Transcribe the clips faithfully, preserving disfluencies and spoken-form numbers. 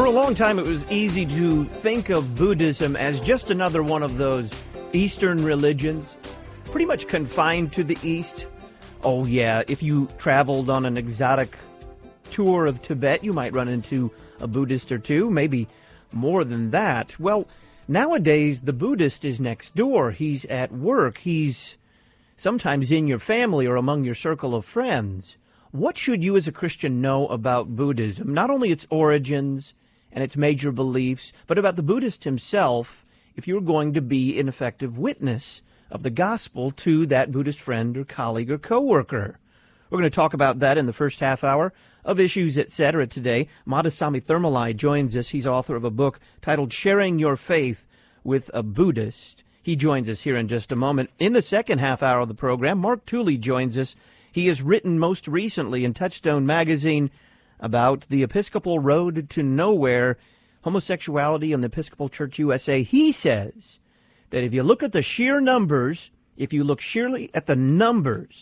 a long time, it was easy to think of Buddhism as just another one of those Eastern religions, pretty much confined to the East. Oh, yeah, if you traveled on an exotic tour of Tibet, you might run into a Buddhist or two, maybe more than that. Well, nowadays, the Buddhist is next door. He's at work. He's sometimes in your family or among your circle of friends. What should you as a Christian know about Buddhism? Not only its origins and its major beliefs, but about the Buddhist himself, if you're going to be an effective witness of the gospel to that Buddhist friend or colleague or coworker. We're going to talk about that in the first half hour of Issues, et cetera today. Madhusami Thermalai joins us. He's author of a book titled Sharing Your Faith with a Buddhist. He joins us here in just a moment. In the second half hour of the program, Mark Tooley joins us. He has written most recently in Touchstone magazine about the Episcopal Road to Nowhere, homosexuality in the Episcopal Church U S A. He says that if you look at the sheer numbers, if you look sheerly at the numbers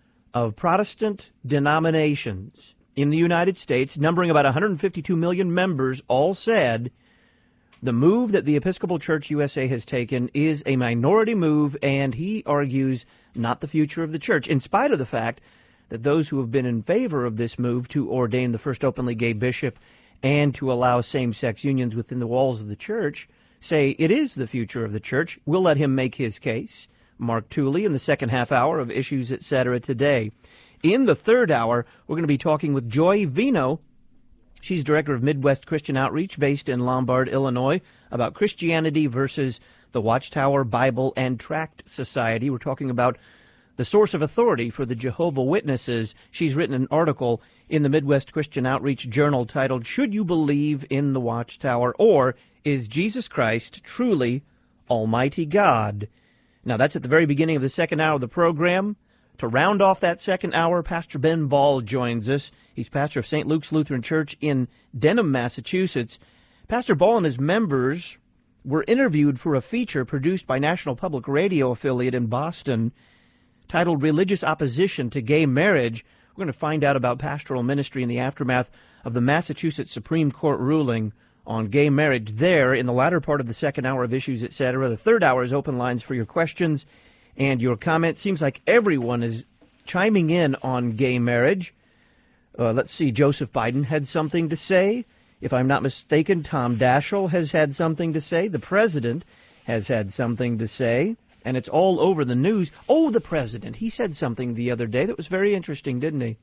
of Protestant denominations in the United States, numbering about one hundred fifty-two million members, all said, the move that the Episcopal Church U S A has taken is a minority move, and he argues not the future of the church, in spite of the fact that those who have been in favor of this move to ordain the first openly gay bishop and to allow same-sex unions within the walls of the church say it is the future of the church. We'll let him make his case. Mark Tooley in the second half hour of Issues, et cetera today. In the third hour, we're going to be talking with Joy Vino. She's director of Midwest Christian Outreach based in Lombard, Illinois, about Christianity versus the Watchtower Bible and Tract Society. We're talking about the source of authority for the Jehovah's Witnesses. She's written an article in the Midwest Christian Outreach Journal titled, Should You Believe in the Watchtower, or Is Jesus Christ Truly Almighty God? Now, that's at the very beginning of the second hour of the program. To round off that second hour, Pastor Ben Ball joins us. He's pastor of Saint Luke's Lutheran Church in Denham, Massachusetts. Pastor Ball and his members were interviewed for a feature produced by National Public Radio affiliate in Boston titled Religious Opposition to Gay Marriage. We're going to find out about pastoral ministry in the aftermath of the Massachusetts Supreme Court ruling on gay marriage there in the latter part of the second hour of Issues, et cetera. The third hour is open lines for your questions and your comments. Seems like everyone is chiming in on gay marriage. Uh, let's see, Joseph Biden had something to say. If I'm not mistaken, Tom Daschle has had something to say. The president has had something to say. And it's all over the news. Oh, the president, he said something the other day that was very interesting, didn't he?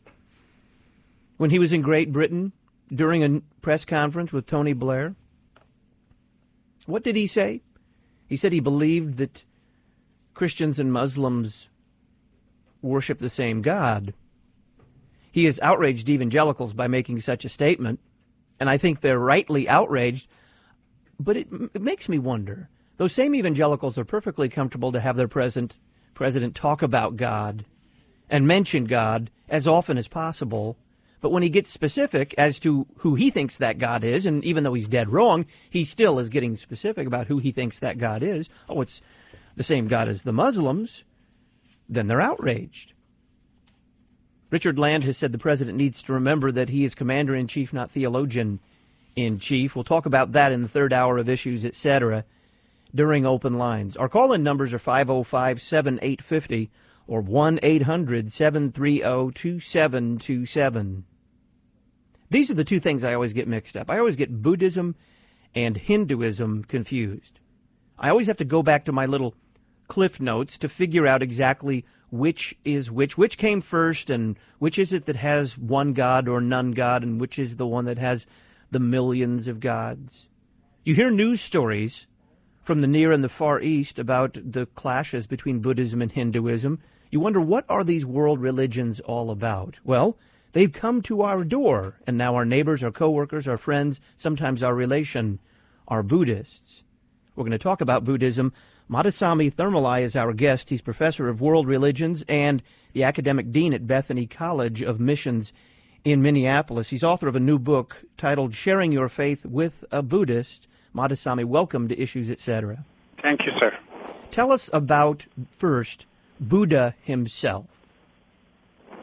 When he was in Great Britain during a press conference with Tony Blair. What did he say? He said he believed that Christians and Muslims worship the same God. He has outraged evangelicals by making such a statement, and I think they're rightly outraged. But it, it makes me wonder. Those same evangelicals are perfectly comfortable to have their present president talk about God and mention God as often as possible. But when he gets specific as to who he thinks that God is, and even though he's dead wrong, he still is getting specific about who he thinks that God is. Oh, it's the same God as the Muslims. Then they're outraged. Richard Land has said the president needs to remember that he is commander-in-chief, not theologian-in-chief. We'll talk about that in the third hour of Issues, et cetera during open lines. Our call-in numbers are five oh five, seven eight five oh or one eight hundred, seven three zero, two seven two seven. These are the two things I always get mixed up. I always get Buddhism and Hinduism confused. I always have to go back to my little cliff notes to figure out exactly which is which, which came first, and which is it that has one God or none God, and which is the one that has the millions of gods. You hear news stories from the Near and the Far East about the clashes between Buddhism and Hinduism. You wonder, what are these world religions all about? Well, they've come to our door, and now our neighbors, our coworkers, our friends, sometimes our relation, are Buddhists. We're going to talk about Buddhism. Madhusami Thermalai is our guest. He's professor of world religions and the academic dean at Bethany College of Missions in Minneapolis. He's author of a new book titled Sharing Your Faith with a Buddhist. Madhusami, welcome to Issues, et cetera. Thank you, sir. Tell us about, first, Buddha himself.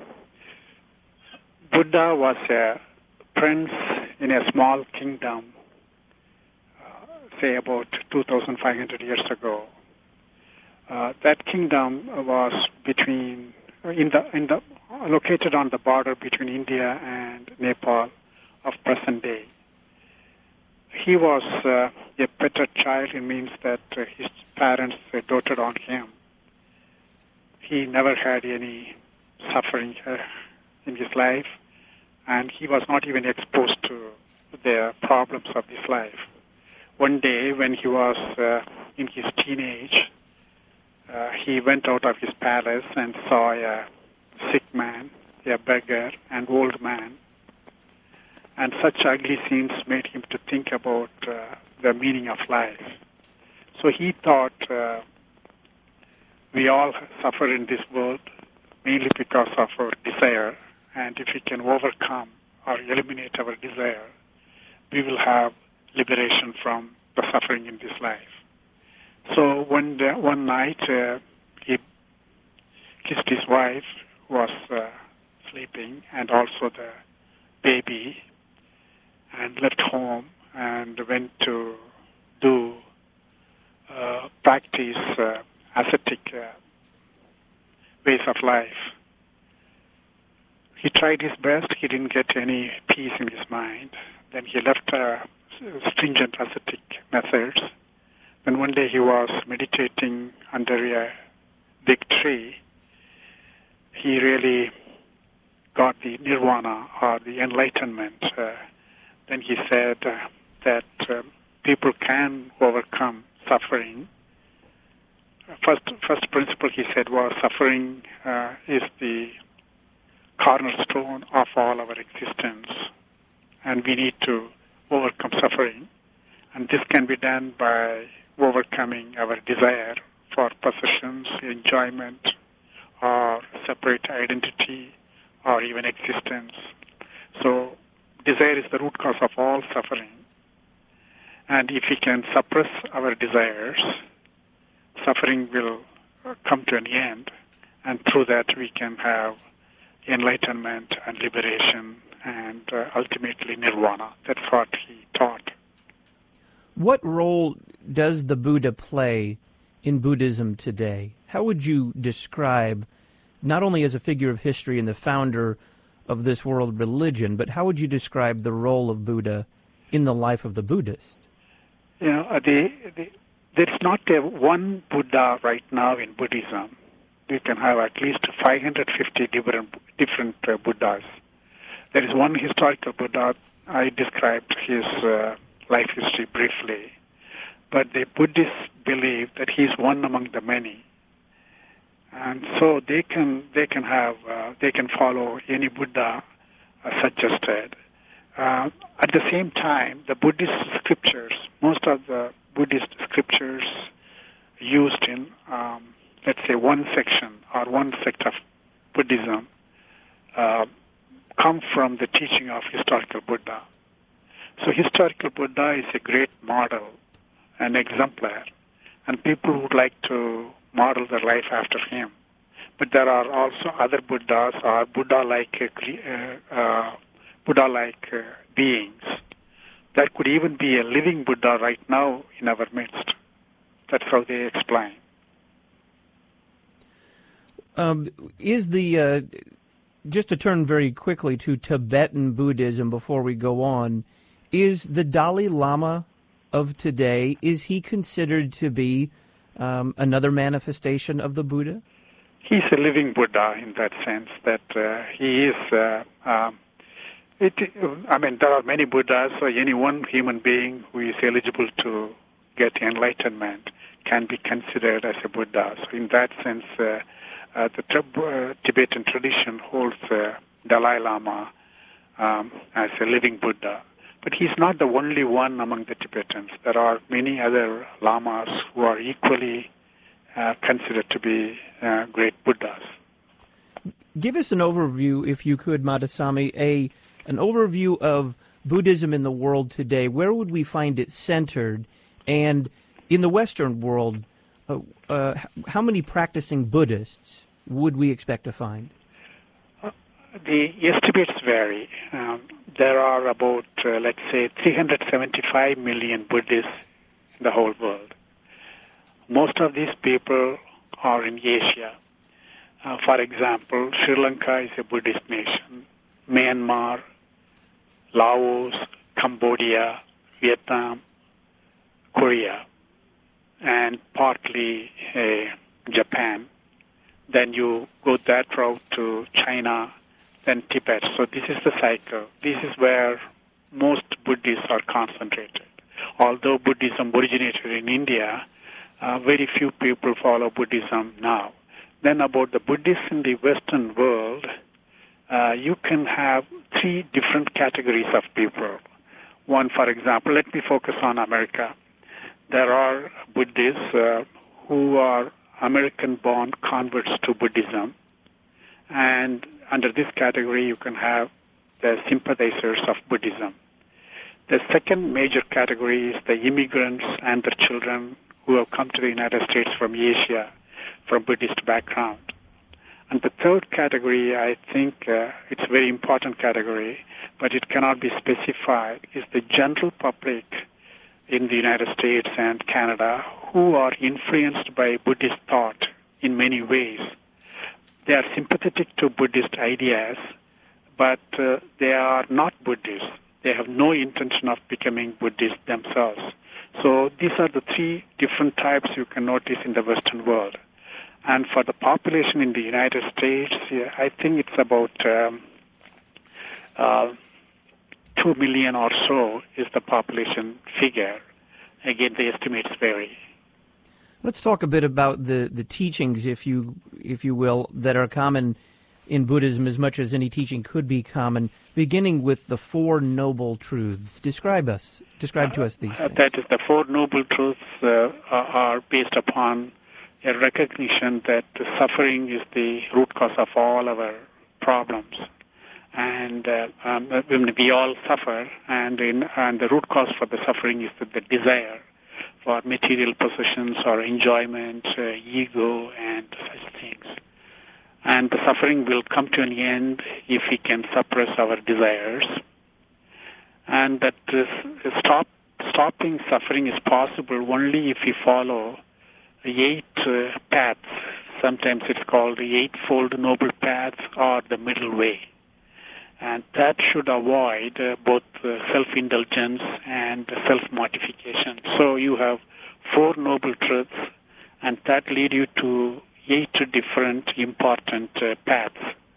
Buddha was a prince in a small kingdom say, about two thousand five hundred years ago. Uh, that kingdom was between in the in the located on the border between India and Nepal of present day. He was uh, a better child. It means that uh, his parents uh, doted on him. He never had any suffering uh, in his life, and he was not even exposed to the problems of this life. One day, when he was uh, in his teenage, uh, he went out of his palace and saw a sick man, a beggar, and old man. And such ugly scenes made him to think about uh, the meaning of life. So he thought, uh, we all suffer in this world mainly because of our desire, and if we can overcome or eliminate our desire, we will have liberation from the suffering in this life. So one day, one night, uh, he kissed his wife, who was uh, sleeping, and also the baby, and left home and went to do uh, practice uh, ascetic uh, ways of life. He tried his best. He didn't get any peace in his mind. Then he left uh, stringent ascetic methods. Then one day he was meditating under a big tree. He really got the nirvana or the enlightenment. Uh, then he said uh, that uh, people can overcome suffering. First, first principle he said was suffering uh, is the cornerstone of all our existence, and we need to overcome suffering. And this can be done by overcoming our desire for possessions, enjoyment, or separate identity, or even existence. So desire is the root cause of all suffering. And if we can suppress our desires, suffering will come to an end, and through that we can have enlightenment and liberation and uh, ultimately nirvana. That's what he taught. What role does the Buddha play in Buddhism today? How would you describe, not only as a figure of history and the founder of this world religion, but how would you describe the role of Buddha in the life of the Buddhist? You know, uh, the, the, there's not a one Buddha right now in Buddhism. We can have at least five hundred fifty different, different uh, Buddhas. There is one historical Buddha. I described his uh, life history briefly. But the Buddhists believe that he is one among the many. And so they can they can have uh, they can follow any Buddha uh, suggested. Uh, at the same time, the Buddhist scriptures, most of the Buddhist scriptures used in, um, let's say, one section or one sect of Buddhism, uh, come from the teaching of historical Buddha. So historical Buddha is a great model, an exemplar, and people would like to model their life after him. But there are also other Buddhas or Buddha-like uh, uh, Buddha-like uh, beings. There could even be a living Buddha right now in our midst. That's how they explain. Um, is the uh, just to turn very quickly to Tibetan Buddhism before we go on, is the Dalai Lama of today, is he considered to be um, another manifestation of the Buddha? He's a living Buddha in that sense, that uh, he is, uh, um, it, I mean, there are many Buddhas, so any one human being who is eligible to get enlightenment can be considered as a Buddha. So in that sense, uh, uh, the uh, Tibetan tradition holds uh, Dalai Lama um, as a living Buddha. But he's not the only one among the Tibetans. There are many other lamas who are equally uh, considered to be uh, great Buddhas. Give us an overview, if you could, Madhusami, a an overview of Buddhism in the world today. Where would we find it centered? And in the Western world, uh, uh, how many practicing Buddhists would we expect to find? The estimates vary. Um, there are about, uh, let's say, three hundred seventy-five million Buddhists in the whole world. Most of these people are in Asia. Uh, for example, Sri Lanka is a Buddhist nation. Myanmar, Laos, Cambodia, Vietnam, Korea, and partly uh, Japan. Then you go that route to China, then Tibet. So this is the cycle. This is where most Buddhists are concentrated. Although Buddhism originated in India, uh, very few people follow Buddhism now. Then about the Buddhists in the Western world, uh, you can have three different categories of people. One, for example, let me focus on America. There are Buddhists uh, who are American-born converts to Buddhism, and under this category you can have the sympathizers of Buddhism. The second major category is the immigrants and their children who have come to the United States from Asia, from Buddhist background. And the third category, I think uh, it's a very important category, but it cannot be specified, is the general public in the United States and Canada who are influenced by Buddhist thought in many ways. They are sympathetic to Buddhist ideas, but uh, they are not Buddhists. They have no intention of becoming Buddhist themselves. So these are the three different types you can notice in the Western world. And for the population in the United States, yeah, I think it's about um, uh, two million or so is the population figure. Again, the estimates vary. Let's talk a bit about the, the teachings, if you if you will, that are common in Buddhism as much as any teaching could be common, beginning with the Four Noble Truths. Describe us. Describe to us these uh, things. That is, the Four Noble Truths uh, are based upon a recognition that suffering is the root cause of all our problems. And uh, um, we all suffer, and, in, and the root cause for the suffering is the, the desire for material possessions or enjoyment, uh, ego, and such things. And the suffering will come to an end if we can suppress our desires. And that is, stop, stopping suffering is possible only if we follow the eight uh, paths. Sometimes it's called the Eightfold Noble Path or the Middle Way. And that should avoid uh, both uh, self-indulgence and self-mortification. So you have four noble truths, and that lead you to eight different important uh, paths.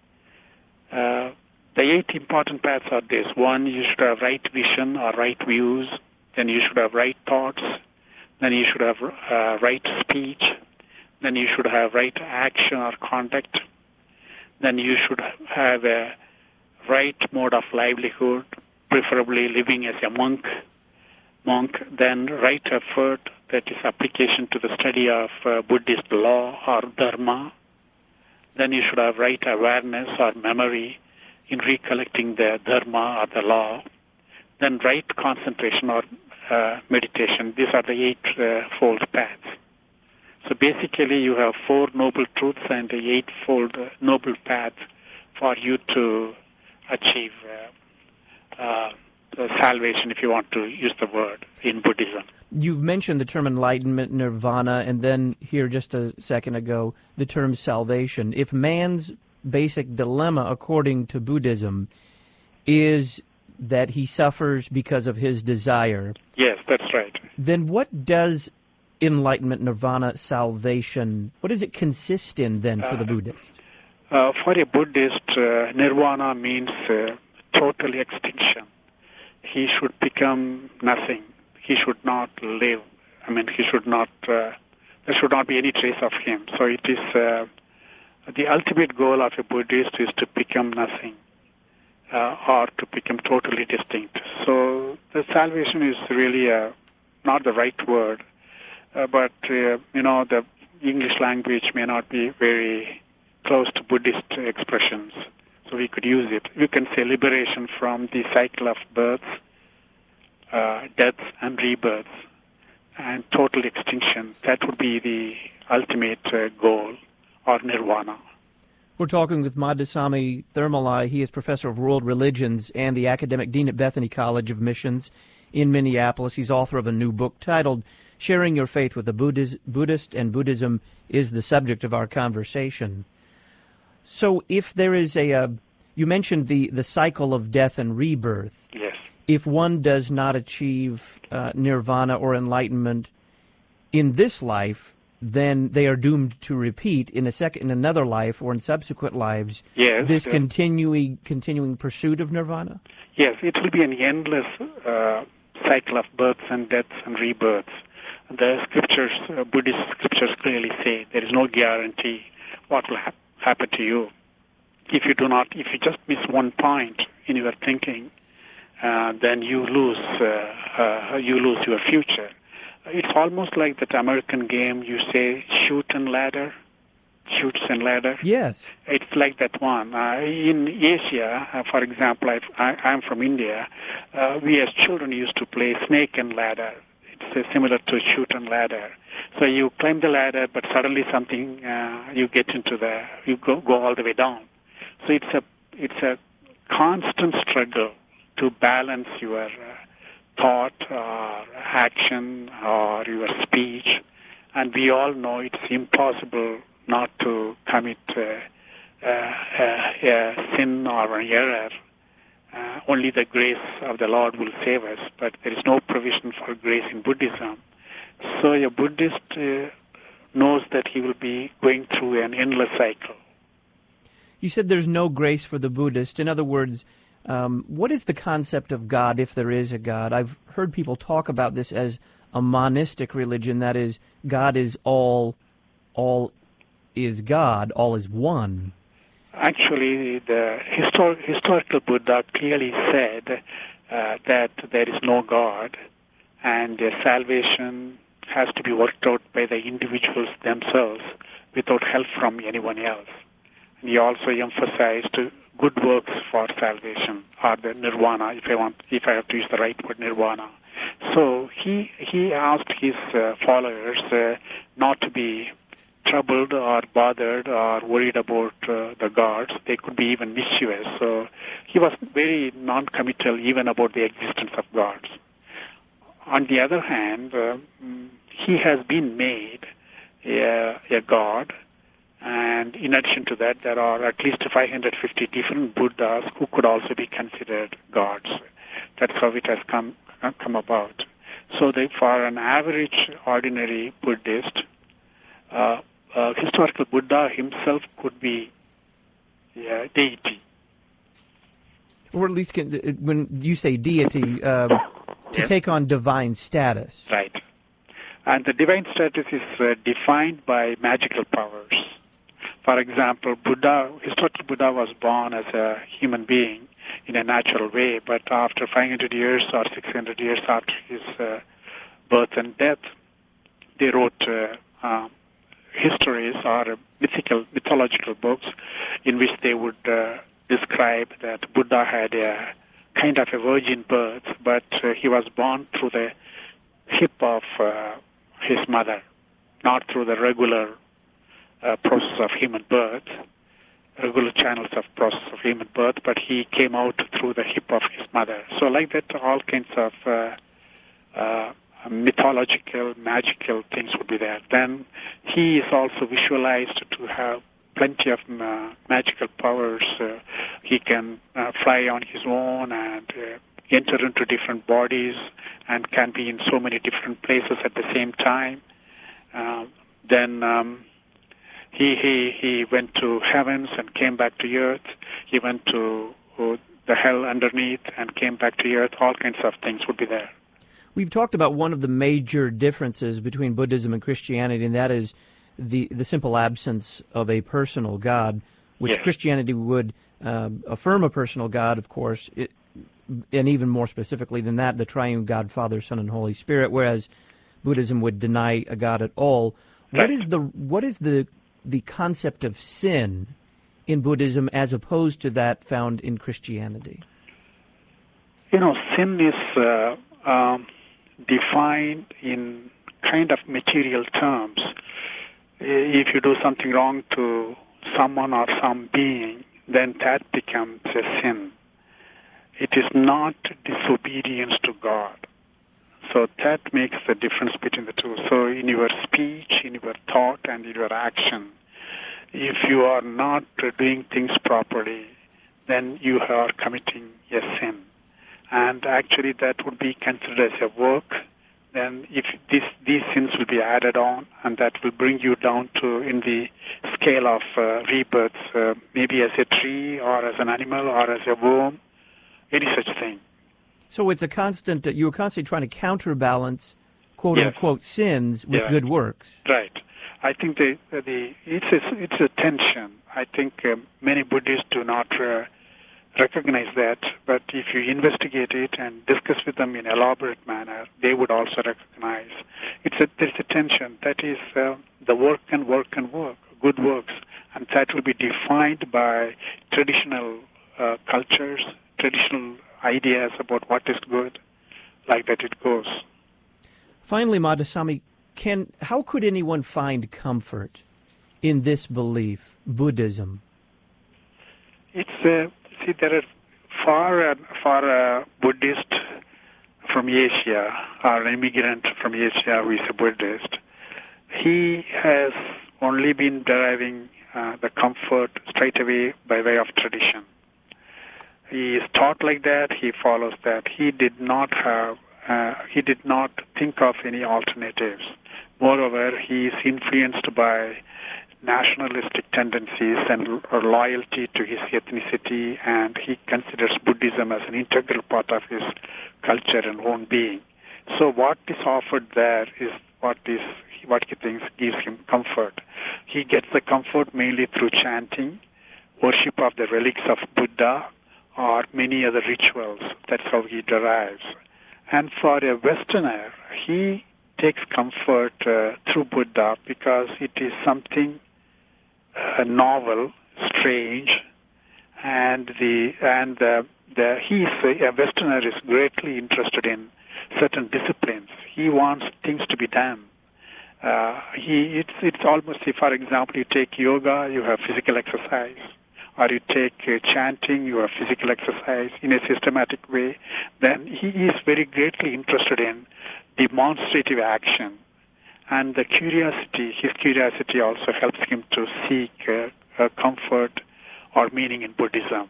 Uh, the eight important paths are this. One, you should have right vision or right views. Then you should have right thoughts. Then you should have uh, right speech. Then you should have right action or conduct. Then you should have a right mode of livelihood, preferably living as a monk. Monk, then right effort, that is application to the study of uh, Buddhist law or dharma. Then you should have right awareness or memory in recollecting the dharma or the law. Then right concentration or uh, meditation. These are the eightfold paths. So basically you have four noble truths and the eightfold uh, noble path for you to achieve uh, uh, salvation, if you want to use the word, in Buddhism. You've mentioned the term enlightenment, nirvana, and then here just a second ago, the term salvation. If man's basic dilemma, according to Buddhism, is that he suffers because of his desire. Yes, that's right. Then what does enlightenment, nirvana, salvation, what does it consist in then for uh, the Buddhist? Uh, for a Buddhist, uh, nirvana means uh, total extinction. He should become nothing. He should not live. I mean, he should not, uh, there should not be any trace of him. So it is, uh, the ultimate goal of a Buddhist is to become nothing, uh, or to become totally distinct. So the salvation is really uh, not the right word, uh, but, uh, you know, the English language may not be very close to Buddhist expressions, so we could use it. We can say liberation from the cycle of births, uh, deaths, and rebirths, and total extinction. That would be the ultimate uh, goal, or nirvana. We're talking with Madhuswami Thermalai. He is professor of world religions and the academic dean at Bethany College of Missions in Minneapolis. He's author of a new book titled Sharing Your Faith with a Buddhist, Buddhist and Buddhism is the subject of our conversation. So if there is a, uh, you mentioned the, the cycle of death and rebirth. Yes. If one does not achieve uh, nirvana or enlightenment in this life, then they are doomed to repeat in a second, in another life or in subsequent lives. Yes. This yes. continuing continuing pursuit of nirvana. Yes, it will be an endless uh, cycle of births and deaths and rebirths. The scriptures, uh, Buddhist scriptures, clearly say there is no guarantee what will ha- happen to you. If you do not, if you just miss one point in your thinking, uh, then you lose uh, uh, you lose your future. It's almost like that American game, you say, shoot and ladder, shoots and ladder. Yes. It's like that one. Uh, in Asia, uh, for example, I've, I, I'm from India, uh, we as children used to play snake and ladder. It's uh, similar to shoot and ladder. So you climb the ladder, but suddenly something, uh, you get into the, you go, go all the way down. So it's a, it's a constant struggle to balance your uh, thought or action or your speech, and we all know it's impossible not to commit uh, uh, uh, a sin or an error. Uh, only the grace of the Lord will save us, but there is no provision for grace in Buddhism. So a Buddhist uh, knows that he will be going through an endless cycle. You said there's no grace for the Buddhist. In other words, Um, what is the concept of God, if there is a God? I've heard people talk about this as a monistic religion, that is, God is all, all is God, all is one. Actually, the histor- historical Buddha clearly said uh, that there is no God, and uh, salvation has to be worked out by the individuals themselves without help from anyone else. And he also emphasized good works for salvation, or the nirvana, if I want, if I have to use the right word, nirvana. So he he asked his uh, followers uh, not to be troubled or bothered or worried about uh, the gods. They could be even mischievous. So he was very non-committal even about the existence of gods. On the other hand, uh, he has been made a, a god. And in addition to that, there are at least five hundred fifty different Buddhas who could also be considered gods. That's how it has come come about. So they, for an average, ordinary Buddhist, uh, uh, historical Buddha himself could be a deity. Or at least can, when you say deity, um, to yes. take on divine status. Right. And the divine status is uh, defined by magical powers. For example, Buddha, historical Buddha was born as a human being in a natural way, but after five hundred years or six hundred years after his uh, birth and death, they wrote uh, uh, histories or mythical, mythological books in which they would uh, describe that Buddha had a kind of a virgin birth, but uh, he was born through the hip of uh, his mother, not through the regular Uh, process of human birth, regular channels of process of human birth, but he came out through the hip of his mother. So like that, all kinds of uh, uh, mythological, magical things would be there. Then he is also visualized to have plenty of uh, magical powers. Uh, he can uh, fly on his own and uh, enter into different bodies and can be in so many different places at the same time. Uh, then um, He, he he went to heavens and came back to earth. He went to uh, the hell underneath and came back to earth. All kinds of things would be there. We've talked about one of the major differences between Buddhism and Christianity, and that is the, the simple absence of a personal God, which yes. Christianity would uh, affirm a personal God, of course, it, and even more specifically than that, the triune God, Father, Son, and Holy Spirit, whereas Buddhism would deny a God at all. Right. What is the what is the the concept of sin in Buddhism as opposed to that found in Christianity? You know, sin is uh, um, defined in kind of material terms. If you do something wrong to someone or some being, then that becomes a sin. It is not disobedience to God. So that makes the difference between the two. So in your speech, in your thought, and in your action, if you are not doing things properly, then you are committing a sin. And actually that would be considered as a work. Then if this, these sins will be added on, and that will bring you down to, in the scale of uh, rebirths, uh, maybe as a tree or as an animal or as a worm, any such thing. So it's a constant, uh, you were constantly trying to counterbalance, quote Yes. unquote, sins with Yeah. good works. Right. I think the, the it's a, it's a tension. I think um, many Buddhists do not uh, recognize that, but if you investigate it and discuss with them in elaborate manner, they would also recognize it's a, there's a tension. That is uh, the work and work and work, good works, and that will be defined by traditional uh, cultures, traditional ideas about what is good, like that it goes. Finally, Madhusami, can how could anyone find comfort in this belief, Buddhism? It's uh, see there are for uh, for a Buddhist from Asia or an immigrant from Asia who is a Buddhist, he has only been deriving uh, the comfort straight away by way of tradition. He is taught like that. He follows that. He did not have. Uh, he did not think of any alternatives. Moreover, he is influenced by nationalistic tendencies and loyalty to his ethnicity, and he considers Buddhism as an integral part of his culture and own being. So what is offered there is what is what he thinks gives him comfort. He gets the comfort mainly through chanting, worship of the relics of Buddha, or many other rituals. That's how he derives. And for a Westerner, he takes comfort uh, through Buddha because it is something uh, novel, strange, and the and the, the he is a Westerner is greatly interested in certain disciplines. He wants things to be done. Uh, he it's it's almost, if, for example, you take yoga, you have physical exercise, or you take uh, chanting, you have physical exercise in a systematic way. Then he is very greatly interested in demonstrative action, and the curiosity, his curiosity also helps him to seek uh, uh, comfort or meaning in Buddhism.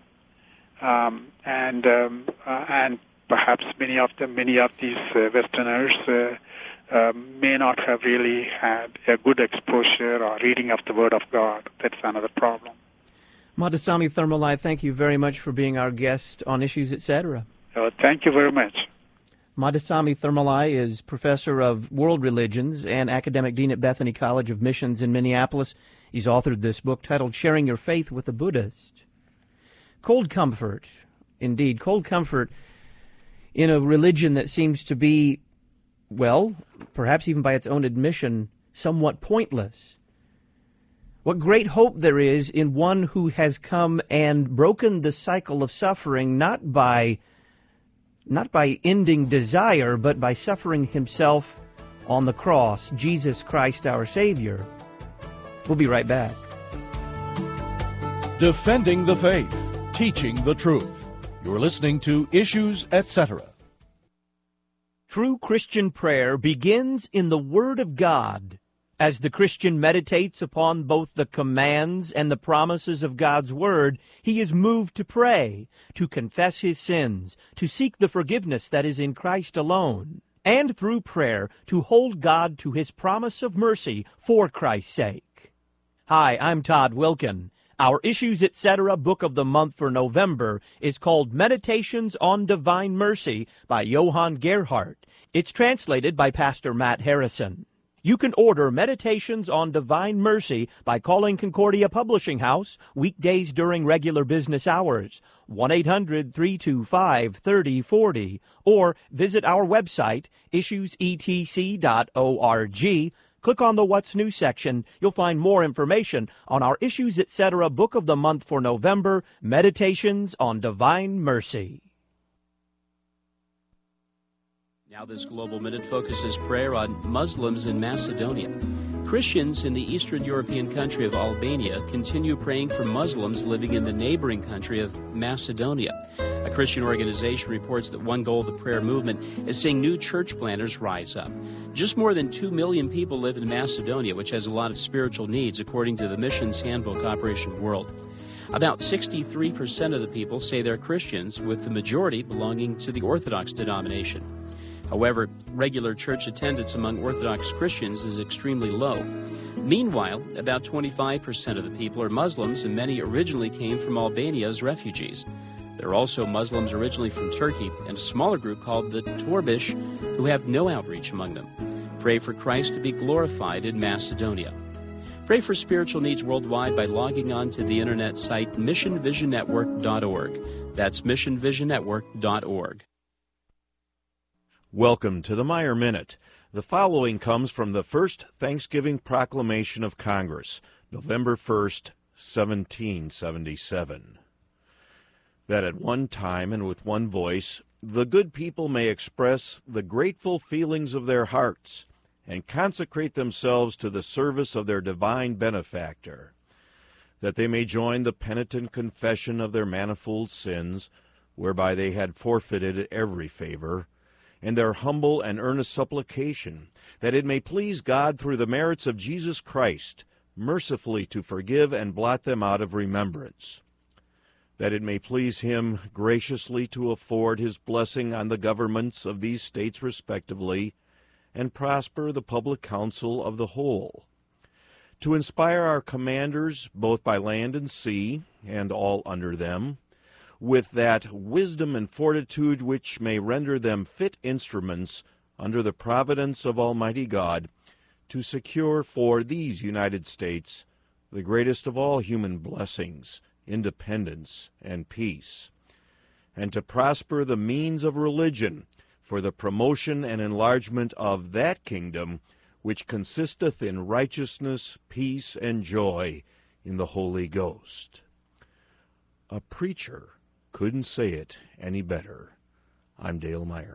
Um, and um, uh, and perhaps many of them, many of these uh, Westerners uh, uh, may not have really had a good exposure or reading of the Word of God. That's another problem. Madhusami Thermalai, thank you very much for being our guest on Issues, et cetera. Uh, thank you very much. Madhusami Thermalai is professor of world religions and academic dean at Bethany College of Missions in Minneapolis. He's authored this book titled Sharing Your Faith with a Buddhist. Cold comfort, indeed, cold comfort in a religion that seems to be, well, perhaps even by its own admission, somewhat pointless. What great hope there is in one who has come and broken the cycle of suffering, not by not by ending desire, but by suffering himself on the cross, Jesus Christ our Savior. We'll be right back. Defending the faith, teaching the truth. You're listening to Issues, et cetera. True Christian prayer begins in the Word of God. As the Christian meditates upon both the commands and the promises of God's Word, he is moved to pray, to confess his sins, to seek the forgiveness that is in Christ alone, and through prayer to hold God to his promise of mercy for Christ's sake. Hi, I'm Todd Wilkin. Our Issues, et cetera book of the month for November is called Meditations on Divine Mercy by Johann Gerhardt. It's translated by Pastor Matt Harrison. You can order Meditations on Divine Mercy by calling Concordia Publishing House weekdays during regular business hours, one eight hundred, three two five, three oh four oh, or visit our website, issues e t c dot org. Click on the What's New section. You'll find more information on our Issues, et cetera book of the month for November, Meditations on Divine Mercy. Now this Global Minute focuses prayer on Muslims in Macedonia. Christians in the Eastern European country of Albania continue praying for Muslims living in the neighboring country of Macedonia. A Christian organization reports that one goal of the prayer movement is seeing new church planters rise up. Just more than two million people live in Macedonia, which has a lot of spiritual needs, according to the Missions Handbook Operation World. About sixty-three percent of the people say they're Christians, with the majority belonging to the Orthodox denomination. However, regular church attendance among Orthodox Christians is extremely low. Meanwhile, about twenty-five percent of the people are Muslims, and many originally came from Albania as refugees. There are also Muslims originally from Turkey and a smaller group called the Torbish who have no outreach among them. Pray for Christ to be glorified in Macedonia. Pray for spiritual needs worldwide by logging on to the internet site mission vision network dot org. That's mission vision network dot org. Welcome to the Meyer Minute. The following comes from the first Thanksgiving Proclamation of Congress, November first, seventeen seventy-seven. That at one time and with one voice, the good people may express the grateful feelings of their hearts and consecrate themselves to the service of their divine benefactor, that they may join the penitent confession of their manifold sins, whereby they had forfeited every favor, and their humble and earnest supplication, that it may please God through the merits of Jesus Christ, mercifully to forgive and blot them out of remembrance, that it may please Him graciously to afford His blessing on the governments of these states respectively, and prosper the public counsel of the whole, to inspire our commanders, both by land and sea, and all under them, with that wisdom and fortitude which may render them fit instruments under the providence of Almighty God to secure for these United States the greatest of all human blessings, independence, and peace, and to prosper the means of religion for the promotion and enlargement of that kingdom which consisteth in righteousness, peace, and joy in the Holy Ghost. A preacher couldn't say it any better. I'm Dale Meyer.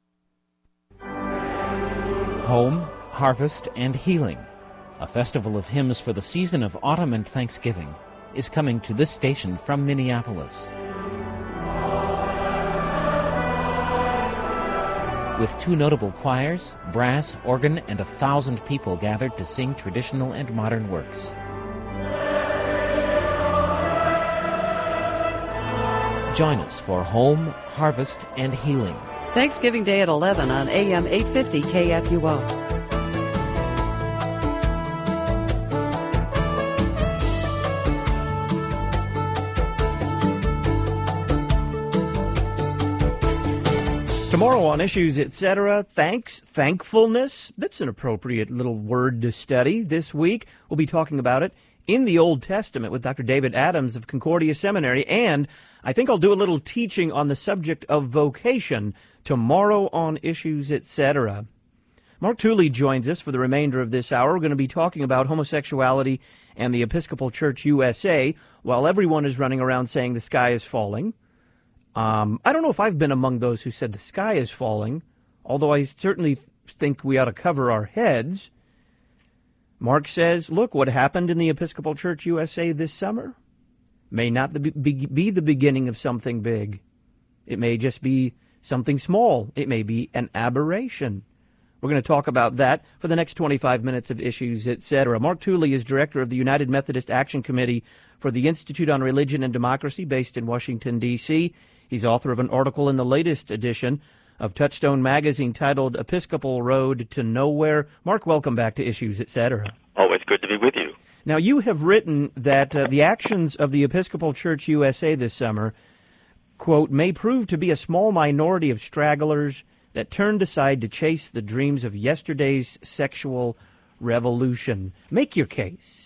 Home, Harvest, and Healing, a festival of hymns for the season of autumn and Thanksgiving, is coming to this station from Minneapolis. With two notable choirs, brass, organ, and a thousand people gathered to sing traditional and modern works. Join us for Home, Harvest, and Healing. Thanksgiving Day at eleven on A M eight fifty K F U O. Tomorrow on Issues, et cetera, thanks, thankfulness. That's an appropriate little word to study this week. We'll be talking about it in the Old Testament with Doctor David Adams of Concordia Seminary, and I think I'll do a little teaching on the subject of vocation tomorrow on Issues, et cetera. Mark Tooley joins us for the remainder of this hour. We're going to be talking about homosexuality and the Episcopal Church U S A while everyone is running around saying the sky is falling. Um, I don't know if I've been among those who said the sky is falling, although I certainly think we ought to cover our heads. Mark says, look, what happened in the Episcopal Church U S A this summer may not be, be the beginning of something big. It may just be something small. It may be an aberration. We're going to talk about that for the next twenty-five minutes of Issues, et cetera. Mark Tooley is director of the United Methodist Action Committee for the Institute on Religion and Democracy based in Washington, D C He's author of an article in the latest edition of Touchstone Magazine titled Episcopal Road to Nowhere. Mark, welcome back to Issues, et cetera. Always good to be with you. Now, you have written that uh, the actions of the Episcopal Church U S A this summer, quote, may prove to be a small minority of stragglers that turned aside to chase the dreams of yesterday's sexual revolution. Make your case.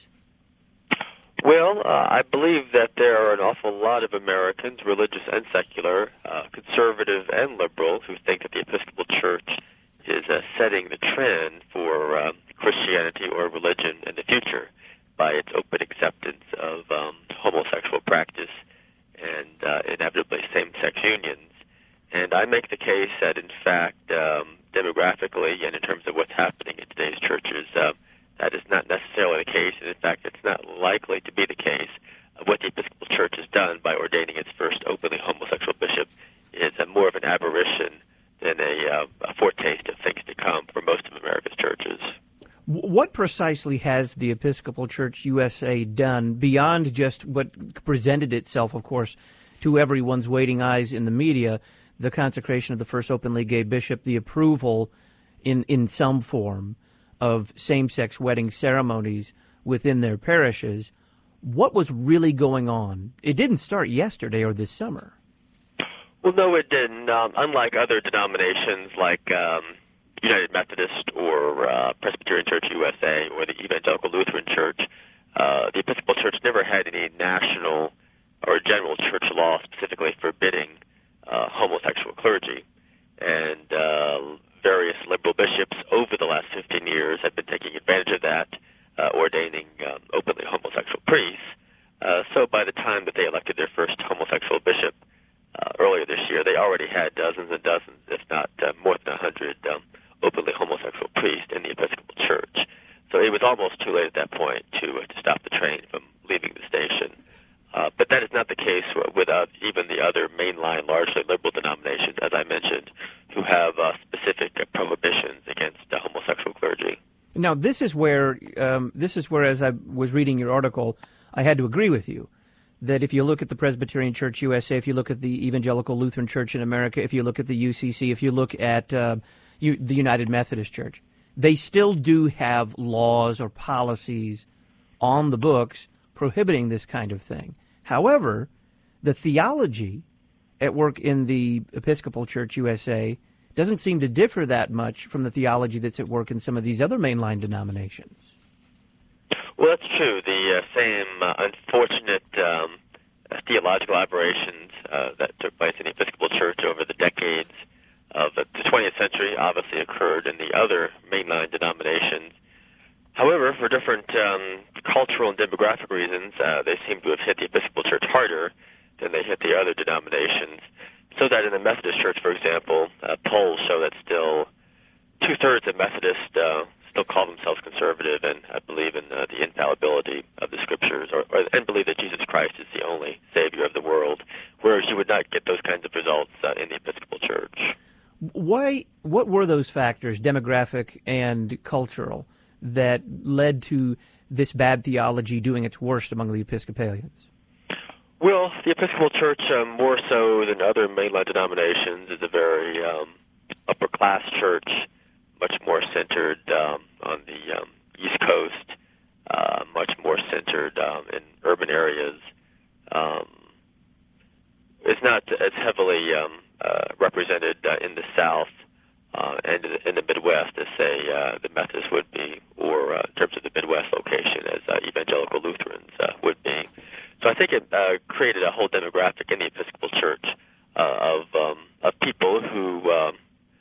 Well, uh, I believe that there are an awful lot of Americans, religious and secular, uh, conservative and liberal, who think that the Episcopal Church is uh, setting the trend for um, Christianity or religion in the future by its open acceptance of um, homosexual practice and uh, inevitably same-sex unions. And I make the case that, in fact, um, demographically and in terms of what's happening in today's churches, uh, That is not necessarily the case, and in fact, it's not likely to be the case. Uh, what the Episcopal Church has done by ordaining its first openly homosexual bishop is uh, more of an aberration than a, uh, a foretaste of things to come for most of America's churches. What precisely has the Episcopal Church U S A done beyond just what presented itself, of course, to everyone's waiting eyes in the media, the consecration of the first openly gay bishop, the approval in, in some form of same-sex wedding ceremonies within their parishes? What was really going on? It didn't start yesterday or this summer. Well, no, it didn't. Um, unlike other denominations like um, United Methodist or uh, Presbyterian Church U S A or the Evangelical Lutheran Church, uh, the Episcopal Church never had any national or general church law specifically forbidding uh, homosexual clergy. And uh, various liberal bishops over the last fifteen years have been taking advantage of that, uh, ordaining um, openly homosexual priests. Uh, so by the time that they elected their first homosexual bishop uh, earlier this year, they already had dozens and dozens, if not uh, more than a hundred, um, openly homosexual priests in the Episcopal Church. So it was almost too late at that point to, uh, to stop the train from leaving the station. Uh, but that is not the case with uh, even the other mainline, largely liberal denominations, as I mentioned, who have uh, specific uh, prohibitions against uh, homosexual clergy. Now, this is where, um, this is where, as I was reading your article, I had to agree with you that if you look at the Presbyterian Church U S A, if you look at the Evangelical Lutheran Church in America, if you look at the U C C, if you look at uh, you, the United Methodist Church, they still do have laws or policies on the books prohibiting this kind of thing. However, the theology at work in the Episcopal Church U S A doesn't seem to differ that much from the theology that's at work in some of these other mainline denominations. Well, that's true. The uh, same uh, unfortunate um, uh, theological aberrations uh, that took place in the Episcopal Church over the decades of the twentieth century obviously occurred in the other mainline denominations. However, for different um, cultural and demographic reasons, uh, they seem to have hit the Episcopal Church harder than they hit the other denominations. So that in the Methodist Church, for example, uh, polls show that still two-thirds of Methodists uh, still call themselves conservative and uh, believe in uh, the infallibility of the Scriptures, or, or and believe that Jesus Christ is the only Savior of the world, whereas you would not get those kinds of results uh, in the Episcopal Church. Why? What were those factors, demographic and cultural, that led to this bad theology doing its worst among the Episcopalians? Well, the Episcopal Church, um, more so than other mainline denominations, is a very um, upper-class church, much more centered um, on the um, East Coast, uh, much more centered um, in urban areas. Um, it's not as heavily um, uh, represented uh, in the South uh, and in the Midwest as, say, uh, the Methodists would be, or uh, in terms of the Midwest location, as uh, Evangelical Lutherans uh, would be. So I think it uh, created a whole demographic in the Episcopal Church uh, of um, of people who, um,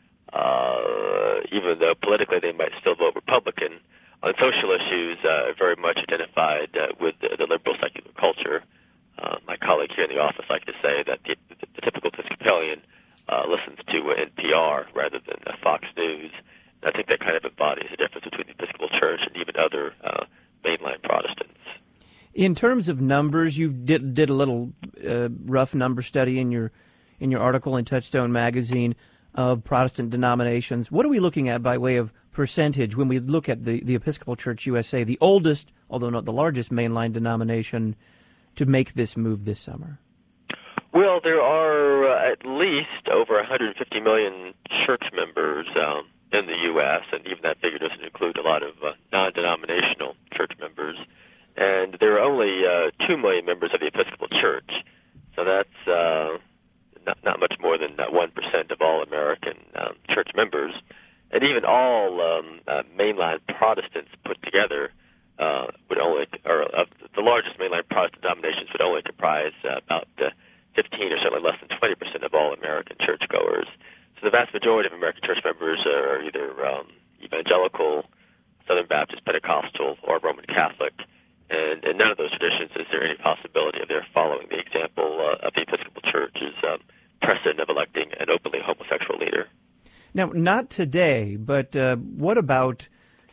uh, even though politically they might still vote Republican, on social issues uh, very much identified uh, with the, the liberal secular culture. Uh, my colleague here in the office likes to say that the, the, the typical Episcopalian uh, listens to uh, N P R rather than uh, Fox News. And I think that kind of embodies the difference between the Episcopal Church and even other uh, mainline Protestants. In terms of numbers, you did did a little uh, rough number study in your in your article in Touchstone magazine of Protestant denominations. What are we looking at by way of percentage when we look at the, the Episcopal Church U S A, the oldest, although not the largest mainline denomination, to make this move this summer? Well, there are uh, at least over one hundred fifty million church members um, in the U S, and even that figure doesn't include a lot of uh, non-denominational church members. And there are only uh, two million members of the Episcopal Church, so that's uh, not, not much more than uh, one percent of all American um, church members. And even all um, uh, mainline Protestants put together uh, would only, or uh, the largest mainline Protestant denominations would only comprise uh, about uh, fifteen or certainly less than twenty percent of all American churchgoers. So the vast majority of American church members are either um, evangelical, Southern Baptist, Pentecostal, or Roman Catholic. And in none of those traditions is there any possibility of their following the example uh, of the Episcopal Church's um, precedent of electing an openly homosexual leader. Now, not today, but uh, what about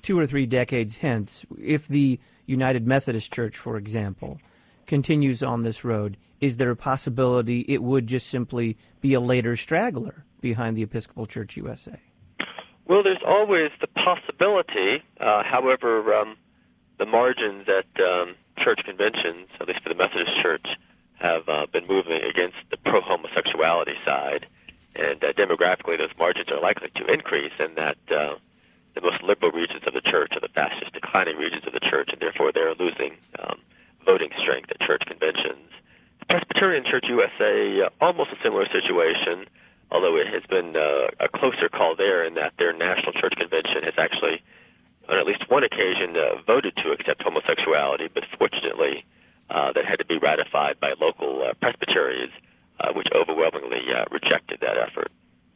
two or three decades hence, if the United Methodist Church, for example, continues on this road, is there a possibility it would just simply be a later straggler behind the Episcopal Church U S A? Well, there's always the possibility. Uh, however, um, the margins at um, church conventions, at least for the Methodist Church, have uh, been moving against the pro-homosexuality side. And uh, demographically, those margins are likely to increase, and that uh, the most liberal regions of the church are the fastest declining regions of the church, and therefore they're losing um, voting strength at church conventions. The Presbyterian Church U S A, uh, almost a similar situation, although it has been uh, a closer call there in that their national church convention has actually, on at least one occasion, uh, voted to accept homosexuality, but fortunately uh, that had to be ratified by local uh, presbyteries, uh, which overwhelmingly uh, rejected that effort.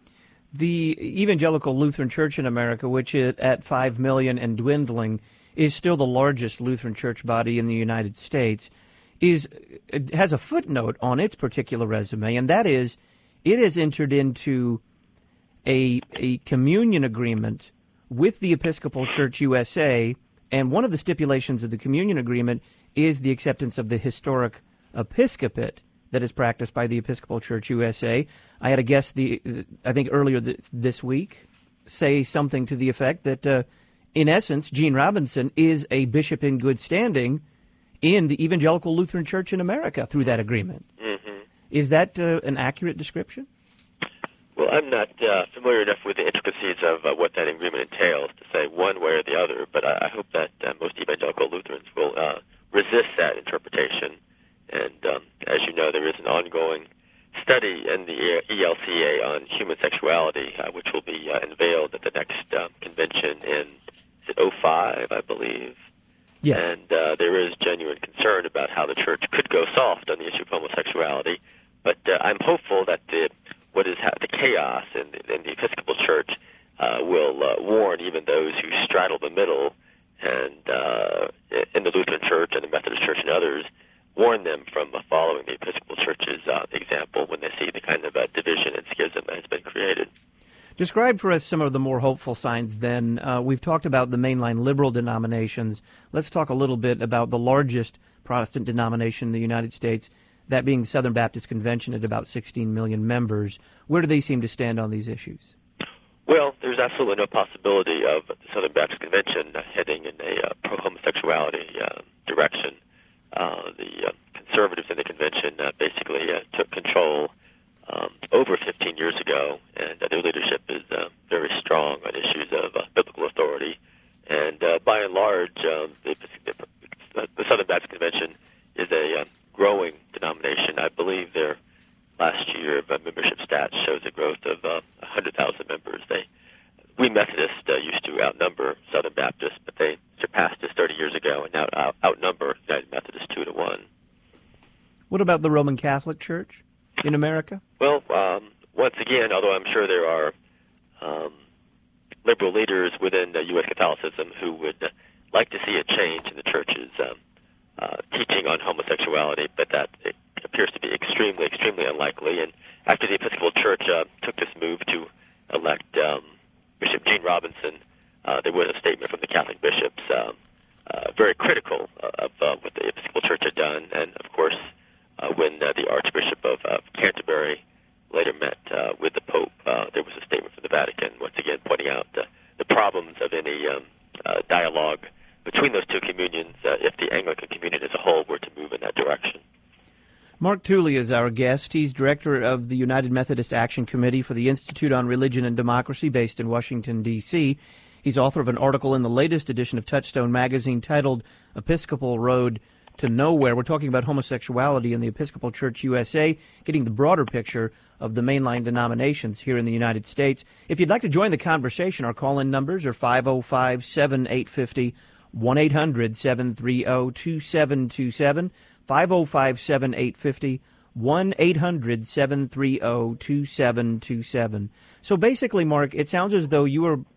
The Evangelical Lutheran Church in America, which is at five million and dwindling, is still the largest Lutheran church body in the United States, is it has a footnote on its particular resume, and that is it has entered into a, a communion agreement with the Episcopal Church U S A, and one of the stipulations of the communion agreement is the acceptance of the historic episcopate that is practiced by the Episcopal Church U S A. I had a guest, the I think earlier this, this week, say something to the effect that, uh, in essence, Gene Robinson is a bishop in good standing in the Evangelical Lutheran Church in America through that agreement. Mm-hmm. Is that uh, an accurate description? Well, I'm not uh, familiar enough with the intricacies of uh, what that agreement entails to say one way or the other, but I, I hope that uh, most evangelical Lutherans will uh, resist that interpretation. And um, as you know, there is an ongoing study in the E L C A on human sexuality, uh, which will be uh, unveiled at the next uh, convention in is it oh five, I believe. Yes. And uh, there is genuine concern about how the church could go soft on the issue of homosexuality. But uh, I'm hopeful that the what is ha- the chaos in the, in the Episcopal Church uh, will uh, warn even those who straddle the middle, and uh, in the Lutheran Church and the Methodist Church and others, warn them from uh, following the Episcopal Church's uh, example when they see the kind of uh, division and schism that has been created. Describe for us some of the more hopeful signs then. Uh, we've talked about the mainline liberal denominations. Let's talk a little bit about the largest Protestant denomination in the United States, that being the Southern Baptist Convention at about sixteen million members. Where do they seem to stand on these issues? Well, there's absolutely no possibility of the Southern Baptist Convention uh, heading in a uh, pro-homosexuality uh, direction. Uh, the uh, conservatives in the convention uh, basically uh, took control um, over fifteen years ago, and uh, their leadership is uh, very strong on issues of uh, biblical authority. And uh, by and large, uh, the, the, the Southern Baptist Convention is a uh, growing denomination. I believe their last year of uh, membership stats shows a growth of uh, one hundred thousand members. They, we Methodists uh, used to outnumber Southern Baptists, but they surpassed us thirty years ago and now out, outnumber United Methodists two to one. What about the Roman Catholic Church in America? Well, um, once again, although I'm sure there are um, liberal leaders within uh, U S Catholicism who would uh, like to see a change in the church's um, uh, teaching on homosexuality, but that it appears to be extremely, extremely unlikely. And after the Episcopal Church uh, took this move to elect um, Bishop Gene Robinson, uh, there was a statement from the Catholic bishops um, uh, very critical of uh, what the Episcopal Church had done. And, of course, uh, when uh, the Archbishop of uh, Canterbury later met uh, with the Pope, uh, there was a statement from the Vatican, once again pointing out uh, the problems of any um, uh, dialogue between those two communions uh, if the Anglican communion as a whole were to move in that direction. Mark Tooley is our guest. He's director of the United Methodist Action Committee for the Institute on Religion and Democracy based in Washington, D C He's author of an article in the latest edition of Touchstone magazine titled Episcopal Road to Nowhere. We're talking about homosexuality in the Episcopal Church U S A, getting the broader picture of the mainline denominations here in the United States. If you'd like to join the conversation, our call-in numbers are five oh five, seven eight five oh, one eight hundred, seven three oh, two seven two seven, five oh five, seven eight five oh, one eight hundred, seven three oh, two seven two seven. So basically, Mark, it sounds as though you are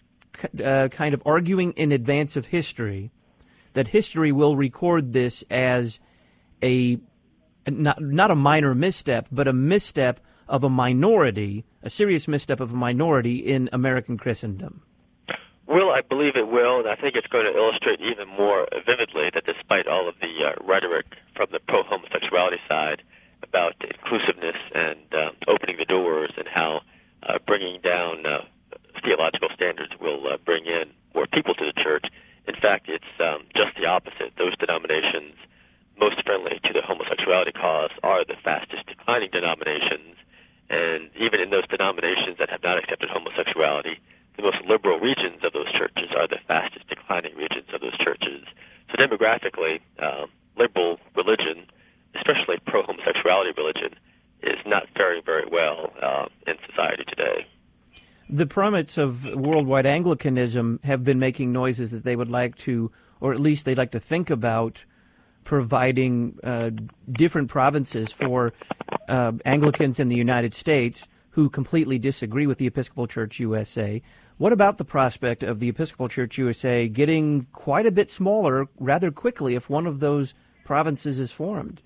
uh, kind of arguing in advance of history, that history will record this as a not, not a minor misstep, but a misstep of a minority, a serious misstep of a minority in American Christendom. Well, I believe it will, and I think it's going to illustrate even more vividly that despite all of the uh, rhetoric from the pro-homosexuality side about inclusiveness and uh, opening the doors and how uh, bringing down uh, theological standards will uh, bring in more people to the church, in fact, it's um, just the opposite. Those denominations most friendly to the homosexuality cause are the fastest declining denominations, and even in those denominations that have not accepted homosexuality, the most liberal regions of those churches are the fastest declining regions of those churches. So demographically, uh, liberal religion, especially pro-homosexuality religion, is not faring very well uh, in society today. The prominents of worldwide Anglicanism have been making noises that they would like to, or at least they'd like to think about, providing uh, different provinces for uh, Anglicans in the United States who completely disagree with the Episcopal Church U S A. What about the prospect of the Episcopal Church U S A getting quite a bit smaller rather quickly if one of those provinces is formed?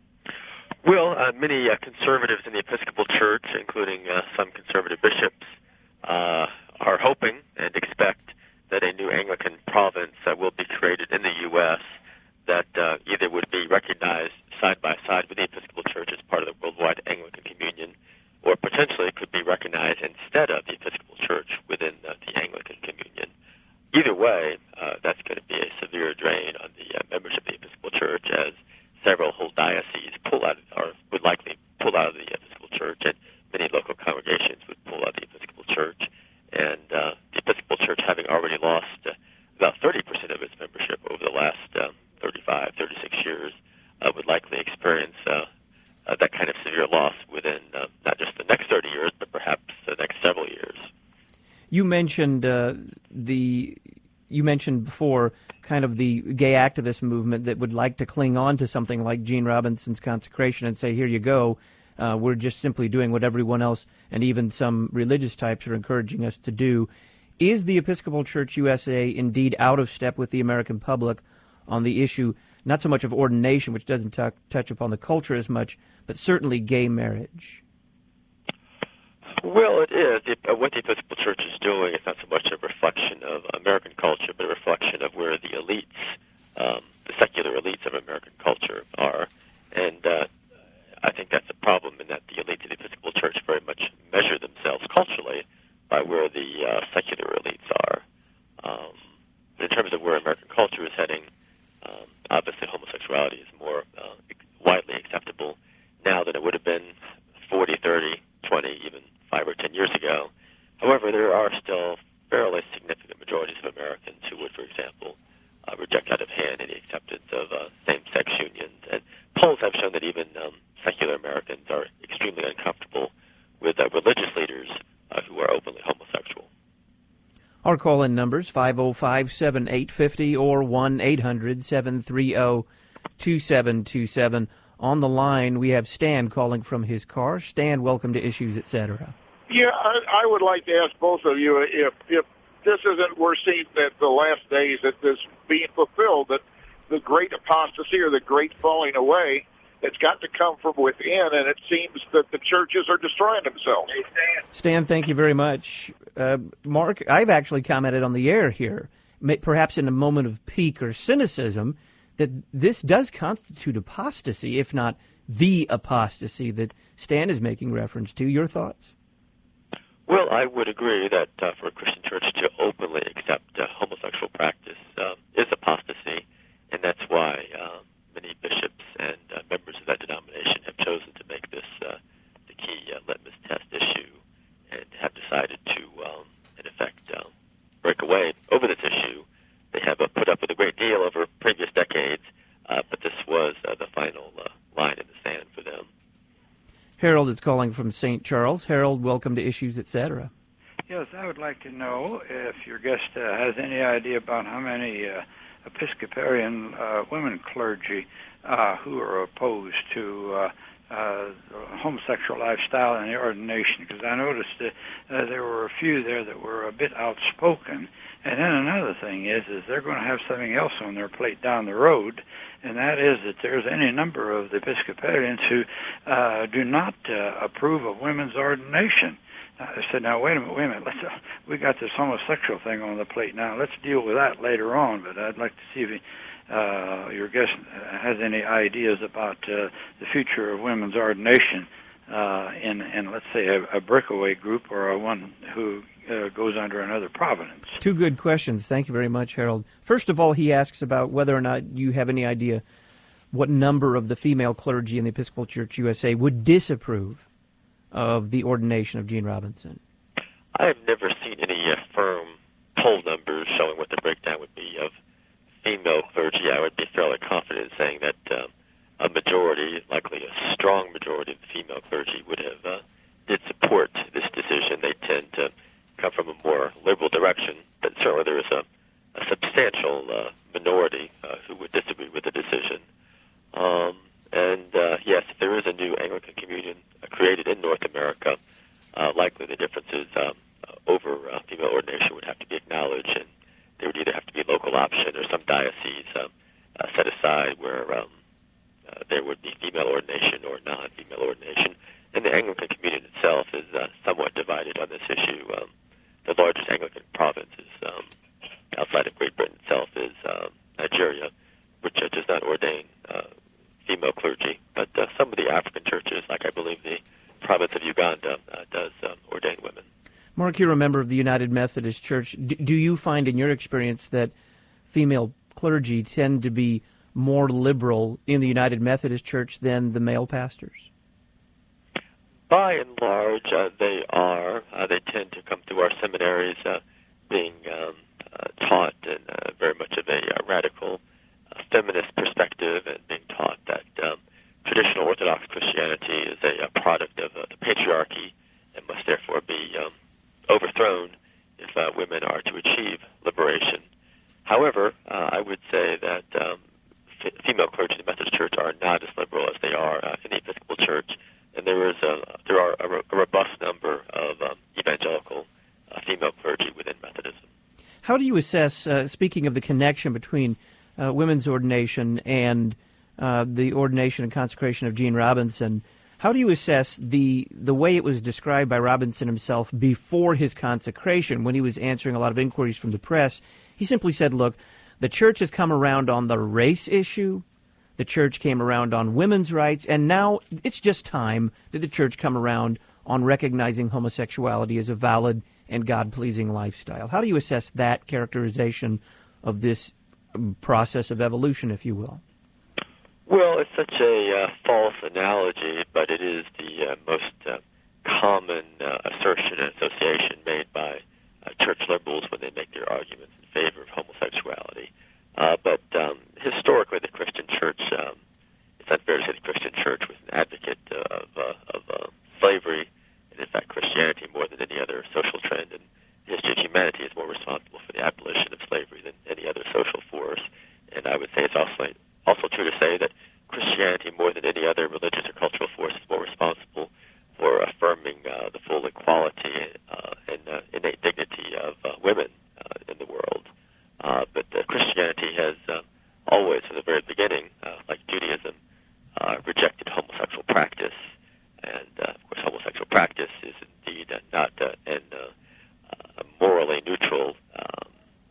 Well, uh, many uh, conservatives in the Episcopal Church, including uh, some conservative bishops, uh, are hoping and expect that a new Anglican province uh, will be created in the U S that uh, either would be recognized side by side with the Episcopal Church as part of the worldwide Anglican Communion, or potentially could be recognized instead of the Episcopal Church within uh, the Anglican Communion. Either way, uh, that's going to be a severe drain on the uh, membership of the Episcopal Church, as several whole dioceses pull out, or would likely pull out of the Episcopal Church, and many local congregations would pull out of the Episcopal Church. And uh, the Episcopal Church, having already lost uh, about thirty percent of its membership over the last um, thirty-five, thirty-six years, uh, would likely experience uh, uh, that kind of severe loss within uh, not just the next thirty years, but perhaps the next several years. You mentioned uh, the you mentioned before kind of the gay activist movement that would like to cling on to something like Gene Robinson's consecration and say, here you go, uh, we're just simply doing what everyone else and even some religious types are encouraging us to do. Is the Episcopal Church U S A indeed out of step with the American public on the issue, not so much of ordination, which doesn't t- touch upon the culture as much, but certainly gay marriage? Well, it is. It, uh, what the Episcopal Church is doing is not so much a reflection of American culture, but a reflection of where the elites, um, the secular elites of American culture are. And uh, I think that's a problem in that the elites of the Episcopal Church very much measure themselves culturally by where the uh, secular elites are. Um, in terms of where American culture is heading, um, obviously homosexuality is more uh, widely acceptable now than it would have been forty, thirty, twenty, even five or ten years ago. However, there are still fairly significant majorities of Americans who would, for example, uh, reject out of hand any acceptance of uh, same-sex unions. And polls have shown that even um, secular Americans are extremely uncomfortable with uh, religious leaders uh, who are openly homosexual. Our call-in numbers, five oh five, seven eight five oh or one eight hundred, seven three zero, two seven two seven. On the line, we have Stan calling from his car. Stan, welcome to Issues, et cetera. Yeah, I, I would like to ask both of you if if this isn't, we're seeing that the last days that this being fulfilled, that the great apostasy or the great falling away, it's got to come from within, and it seems that the churches are destroying themselves. Hey, Stan. Stan, thank you very much. Uh, Mark, I've actually commented on the air here, perhaps in a moment of pique or cynicism, that this does constitute apostasy, if not the apostasy that Stan is making reference to. Your thoughts? Well, I would agree that uh, for a Christian church to openly accept uh, homosexual practice uh, is apostasy, and that's why uh, many bishops and uh, members of that denomination have chosen to make this uh, the key uh, litmus test issue and have decided to, um, in effect, um, break away over this issue. They have uh, put up with a great deal over previous decades, uh, but this was uh, the final uh, line in the sand for them. Harold is calling from Saint Charles. Harold, welcome to Issues, et cetera. Yes, I would like to know if your guest uh, has any idea about how many uh, Episcopalian uh, women clergy uh, who are opposed to uh, uh, the homosexual lifestyle and the ordination, because I noticed that uh, there were a few there that were a bit outspoken. And then another thing is, is they're going to have something else on their plate down the road, and that is that there's any number of the Episcopalians who uh, do not uh, approve of women's ordination. I said, now, wait a minute, wait a minute. Let's, uh, we got this homosexual thing on the plate now. Let's deal with that later on, but I'd like to see if he, uh, your guest has any ideas about uh, the future of women's ordination uh, in, in, let's say, a, a breakaway group or a one who uh, goes under another providence. Two good questions. Thank you very much, Harold. First of all, he asks about whether or not you have any idea what number of the female clergy in the Episcopal Church U S A would disapprove of the ordination of Gene Robinson. I have never seen any uh, firm poll numbers showing what the breakdown would be of female clergy. I would be fairly confident in saying that uh, a majority, likely a strong majority of the female clergy would have uh, did support this decision. They tend to come from a more liberal direction, but certainly there is a, a substantial uh, minority uh, who would disagree with the decision. Um, and uh, yes, if there is a new Anglican communion uh, created in North America, uh, likely the differences um, uh, over uh, female ordination would have to be acknowledged, and there would either have to be a local option or some diocese uh, uh, set aside where um, uh, there would be female ordination or non-female ordination. And the Anglican communion itself is uh, somewhat divided on this issue. Um, the largest Anglican province is um, outside of Great Britain itself is uh, Nigeria, which uh, does not ordain uh, female clergy, but uh, some of the African churches, like I believe the province of Uganda, uh, does um, ordain women. Mark, you're a member of the United Methodist Church. D- do you find in your experience that female clergy tend to be more liberal in the United Methodist Church than the male pastors? By and large, uh, they are. Uh, they tend to come through our seminaries uh, being um, uh, taught in uh, very much of a uh, radical uh, feminist perspective, and being taught that um, traditional Orthodox Christianity is a, a product of uh, the patriarchy and must therefore be um, overthrown if uh, women are to achieve liberation. However, uh, I would say that um, f- female clergy in the Methodist Church are not as liberal as they are uh, in the Episcopal Church, and there is a, there are a, a robust number of um, evangelical uh, female clergy within Methodism. How do you assess, uh, speaking of the connection between uh, women's ordination and uh, the ordination and consecration of Gene Robinson, how do you assess the the way it was described by Robinson himself before his consecration when he was answering a lot of inquiries from the press? He simply said, look, the church has come around on the race issue, the church came around on women's rights, and now it's just time that the church come around on recognizing homosexuality as a valid and God-pleasing lifestyle. How do you assess that characterization of this process of evolution, if you will? Well, it's such a uh, false analogy, but it is the uh, most uh, common uh, assertion and association made by uh, church liberals when they make their arguments in favor of homosexuality. Uh, but um, historically, the Christian church, um, it's unfair to say the Christian church was an advocate uh, of, uh, of uh, slavery, and in fact Christianity, more than any other social trend in the history of humanity, is more responsible for the abolition of slavery than any other social force. And I would say it's also also true to say that Christianity, more than any other religious or cultural force, is more responsible for affirming uh, the full equality uh, and uh, innate dignity of uh, women uh, in the world. Uh, but uh, Christianity has uh, always, from the very beginning, uh, like Judaism, uh, rejected homosexual practice. And, uh, of course, homosexual practice is indeed uh, not uh, an, uh, a morally neutral um,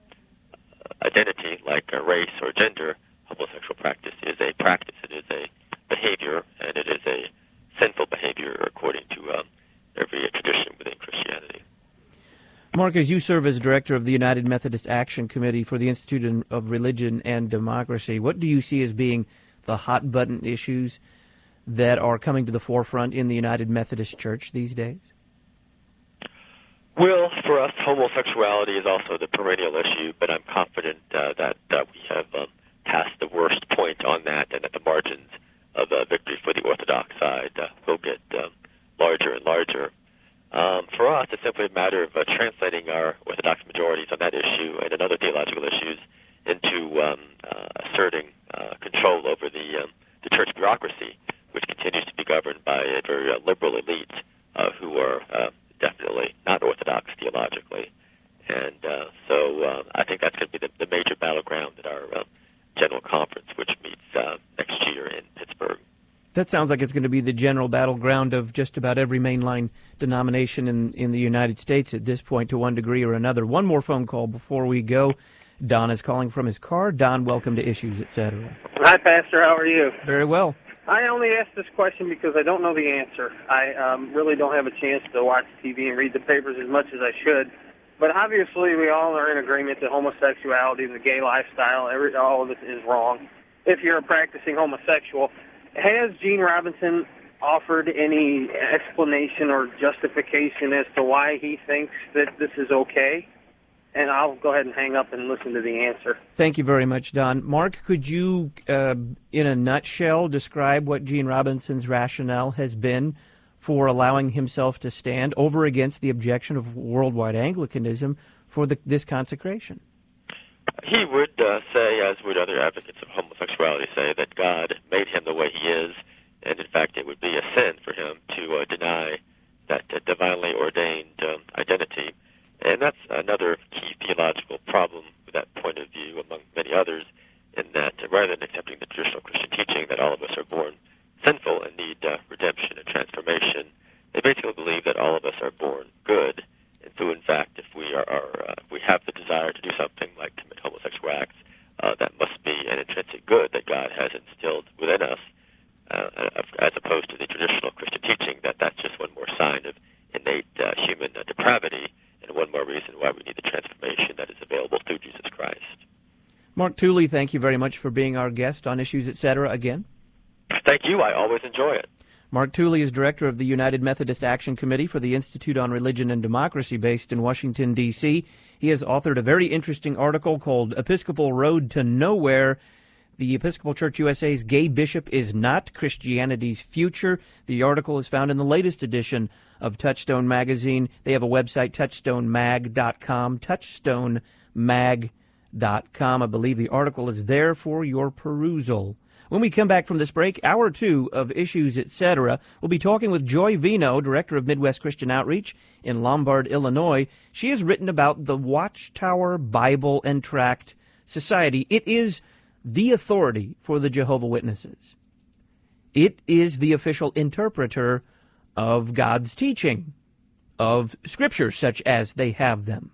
identity like uh, race or gender. Homosexual practice is a practice. It is a behavior, and it is a sinful behavior according to um, every tradition within Christianity. Mark, as you serve as director of the United Methodist Action Committee for the Institute of Religion and Democracy, what do you see as being the hot-button issues that are coming to the forefront in the United Methodist Church these days? Well, for us, homosexuality is also the perennial issue, but I'm confident uh, that uh, we have um, passed the worst point on that, and that the margins of uh, victory for the Orthodox side uh, will get um, larger and larger. Um, for us, it's simply a matter of uh, translating our Orthodox majorities on that issue and in other theological issues into um, uh, asserting uh, control over the um, the church bureaucracy, which continues to be governed by a very uh, liberal elite uh, who are uh, definitely not Orthodox theologically. And uh, so uh, I think that's going to be the, the major battleground at our uh, General Conference, which meets uh, next year in Pittsburgh. That sounds like it's going to be the general battleground of just about every mainline denomination in, in the United States at this point to one degree or another. One more phone call before we go. Don is calling from his car. Don, welcome to Issues, et cetera. Hi, Pastor. How are you? Very well. I only asked this question because I don't know the answer. I um, really don't have a chance to watch T V and read the papers as much as I should. But obviously we all are in agreement that homosexuality, the gay lifestyle, every, all of it is wrong. If you're a practicing homosexual, has Gene Robinson offered any explanation or justification as to why he thinks that this is okay? And I'll go ahead and hang up and listen to the answer. Thank you very much, Don. Mark, could you, uh, in a nutshell, describe what Gene Robinson's rationale has been for allowing himself to stand over against the objection of worldwide Anglicanism for the, this consecration? He would uh, say, as would other advocates of homosexuality, say that God made him the way he is, and in fact it would be a sin for him to uh, deny that uh, divinely ordained um, identity. And that's another key theological problem with that point of view, among many others, in that uh, rather than accepting the traditional Christian teaching that all of us are born sinful and need uh, redemption and transformation, they basically believe that all of us are born good. And so, in fact, if we are, are uh, if we have the desire to do something like commit homosexual acts, uh, that must be an intrinsic good that God has instilled within us, uh, as opposed to the traditional Christian teaching that that's just one more sign of innate uh, human uh, depravity, and one more reason why we need the transformation that is available through Jesus Christ. Mark Tooley, thank you very much for being our guest on Issues, et cetera again. Thank you. I always enjoy it. Mark Tooley is director of the United Methodist Action Committee for the Institute on Religion and Democracy based in Washington, D C He has authored a very interesting article called Episcopal Road to Nowhere. The Episcopal Church U S A's Gay Bishop is Not Christianity's Future. The article is found in the latest edition of Touchstone Magazine. They have a website, touchstone mag dot com, touchstone mag dot com. I believe the article is there for your perusal. When we come back from this break, hour two of Issues, et cetera, we'll be talking with Joy Vino, director of Midwest Christian Outreach in Lombard, Illinois. She has written about the Watchtower Bible and Tract Society. It is the authority for the Jehovah's Witnesses. It is the official interpreter of God's teaching, of Scriptures such as they have them.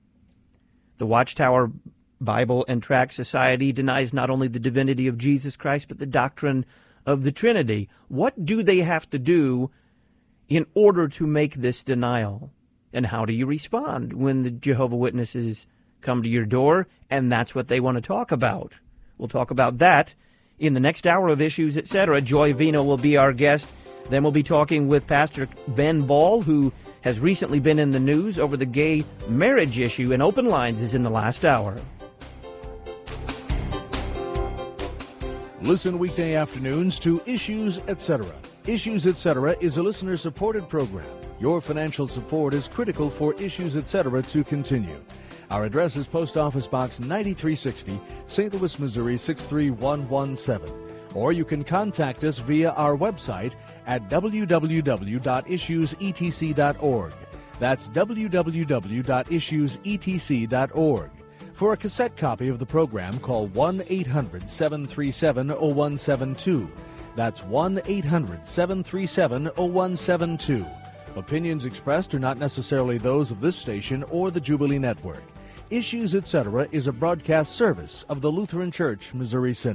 The Watchtower Bible and Tract Society denies not only the divinity of Jesus Christ, but the doctrine of the Trinity. What do they have to do in order to make this denial? And how do you respond when the Jehovah's Witnesses come to your door and that's what they want to talk about? We'll talk about that in the next hour of Issues, et cetera. Joy Vino will be our guest. Then we'll be talking with Pastor Ben Ball, who has recently been in the news over the gay marriage issue, and Open Lines is in the last hour. Listen weekday afternoons to Issues, et cetera. Issues, et cetera is a listener-supported program. Your financial support is critical for Issues, et cetera to continue. Our address is Post Office Box ninety-three sixty, Saint Louis, Missouri six three one one seven. Or you can contact us via our website at w w w dot issues e t c dot org. That's w w w dot issues e t c dot org. For a cassette copy of the program, call one eight hundred seven three seven oh one seven two. That's one eight hundred seven three seven oh one seven two. Opinions expressed are not necessarily those of this station or the Jubilee Network. Issues, et cetera is a broadcast service of the Lutheran Church, Missouri Synod.